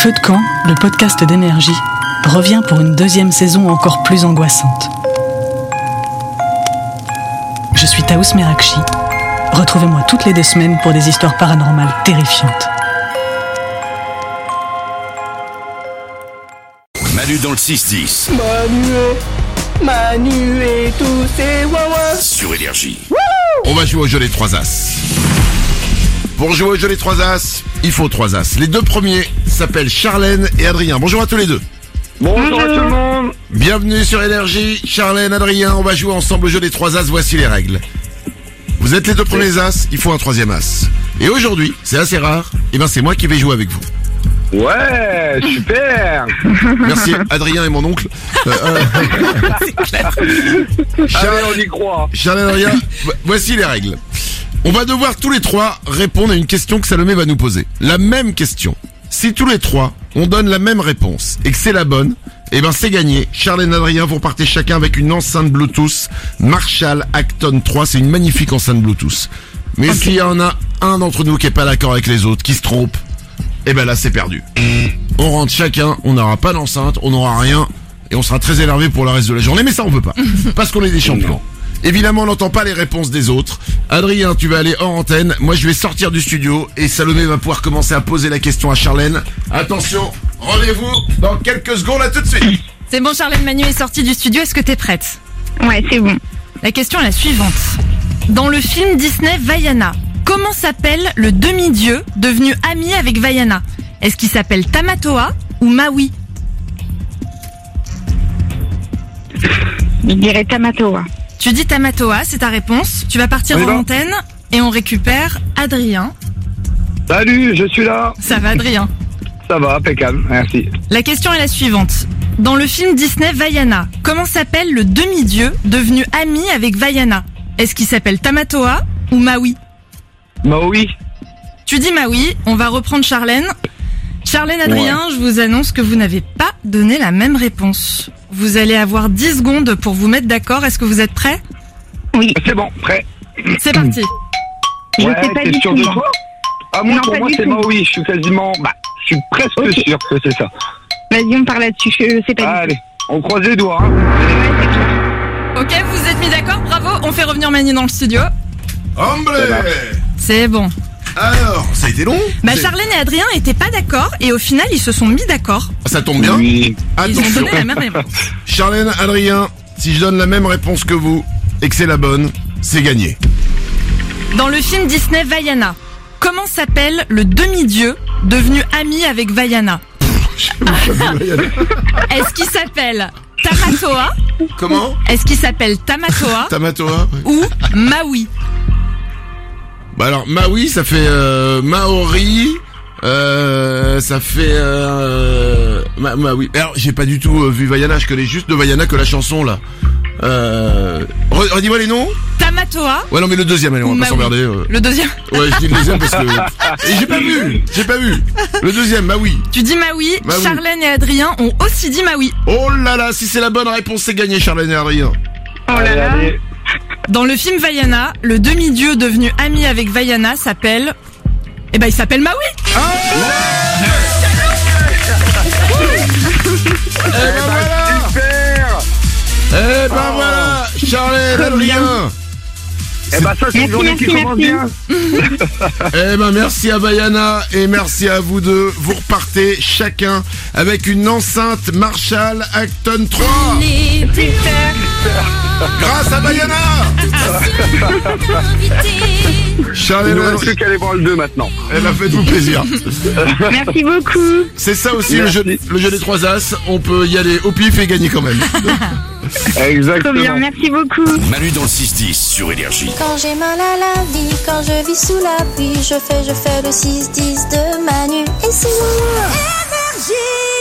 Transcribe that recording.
Feu de camp, le podcast d'Énergie, revient pour une deuxième saison encore plus angoissante. Je suis Taous Merakchi. Retrouvez-moi toutes les 2 semaines pour des histoires paranormales terrifiantes. Manu dans le 6-10. Manu et tous ses wawas. Sur Énergie. On va jouer au jeu des 3 As. Pour jouer au jeu des 3 As, il faut 3 As. Les 2 premiers s'appellent Charlène et Adrien. Bonjour à tous les deux. Bonjour à tout le monde. Bienvenue sur Énergie. Charlène, Adrien, on va jouer ensemble au jeu des 3 As. Voici les règles. Vous êtes les 2 premiers As, il faut un 3e As. Et aujourd'hui, c'est assez rare, et ben c'est moi qui vais jouer avec vous. Ouais, super. Merci Adrien et mon oncle. Allez, on y croit. Charlène, Adrien, voici les règles. On va devoir tous les 3 répondre à une question que Salomé va nous poser. La même question. Si tous les 3, on donne la même réponse et que c'est la bonne, eh ben c'est gagné. Charlène et Adrien, vous partez chacun avec une enceinte Bluetooth Marshall Acton 3. C'est une magnifique enceinte Bluetooth. Mais s'il y en a un d'entre nous qui est pas d'accord avec les autres, qui se trompe, eh ben là c'est perdu. On rentre chacun, on n'aura pas d'enceinte, on n'aura rien et on sera très énervé pour le reste de la journée. Mais ça on veut pas, parce qu'on est des champions. Évidemment, on n'entend pas les réponses des autres. Adrien, tu vas aller hors antenne. Moi, je vais sortir du studio et Salomé va pouvoir commencer à poser la question à Charlène. Attention, rendez-vous dans quelques secondes, à tout de suite. C'est bon, Charlène, Manu est sortie du studio. Est-ce que t'es prête? Ouais, c'est bon. La question est la suivante. Dans le film Disney Vaiana, comment s'appelle le demi-dieu devenu ami avec Vaiana? Est-ce qu'il s'appelle Tamatoa ou Maui? Je dirais Tamatoa. Tu dis Tamatoa, c'est ta réponse. Tu vas partir en antenne et on récupère Adrien. Salut, je suis là. Ça va, Adrien? Ça va, impeccable, merci. La question est la suivante. Dans le film Disney Vaiana, comment s'appelle le demi-dieu devenu ami avec Vaiana? Est-ce qu'il s'appelle Tamatoa ou Maui? Maui. Tu dis Maui, on va reprendre Charlène. Charlène, Adrien, Je vous annonce que vous n'avez pas donné la même réponse. Vous allez avoir 10 secondes pour vous mettre d'accord. Est-ce que vous êtes prêts? Oui. C'est bon, prêt. C'est parti. Je sais pas t'es du sûr tout. de toi? Ah, moi, Non, pour pas moi, du c'est tout. Maui. Je suis quasiment, je suis presque sûr que c'est ça. Vas-y, on parle là-dessus. Je sais pas Allez, du on croise les doigts, hein. tout. Ouais, c'est clair. Ok, vous êtes mis d'accord? Bravo, on fait revenir Manu dans le studio. Hombre. C'est bon. Alors, ça a été long. Charlène et Adrien étaient pas d'accord et au final ils se sont mis d'accord. Ça tombe bien. Oui. Ils ont Attention. donné la même réponse. Charlène, Adrien, si je donne la même réponse que vous et que c'est la bonne, c'est gagné. Dans le film Disney Vaiana, comment s'appelle le demi-dieu devenu ami avec Vaiana? Est-ce qu'il s'appelle Tamatoa? Comment? Est-ce qu'il s'appelle Tamatoa Tamatoa? ou Maui? Bah alors, Maui, ça fait Maori, ça fait Maui. Alors, j'ai pas du tout vu Vaiana, je connais juste de Vaiana que la chanson, là. Redis-moi les noms. Tamatoa Ouais, non, mais le deuxième, allez, on ou va pas Maui? s'emmerder. Le deuxième. Ouais, je dis le deuxième parce que... Et j'ai pas vu. Le deuxième, Maui. Tu dis Maui, Maui. Charlène et Adrien ont aussi dit Maui. Oh là là, si c'est la bonne réponse, c'est gagné, Charlène et Adrien. Oh là là. Allez. Dans le film Vaiana, le demi-dieu devenu ami avec Vaiana s'appelle... Eh ben, il s'appelle Maui. Super. Eh ben voilà, Charlène, Adrien. Ça, c'est une journée qui commence bien. Eh ben merci à Vaiana et merci à vous deux. Vous repartez chacun avec une enceinte Marshall Acton 3. Grâce à Vaiana. Il Charlène, ne reste plus qu'à aller voir le 2 maintenant. eh ben faites-vous plaisir. Merci beaucoup. C'est ça aussi le Merci. jeu des 3 As. On peut y aller au pif et gagner quand même. Trop bien. Exactement. Merci beaucoup. Manu dans le 6-10 sur Énergie. Quand j'ai mal à la vie, quand je vis sous la pluie, je fais le 6-10 de Manu et c'est Énergie.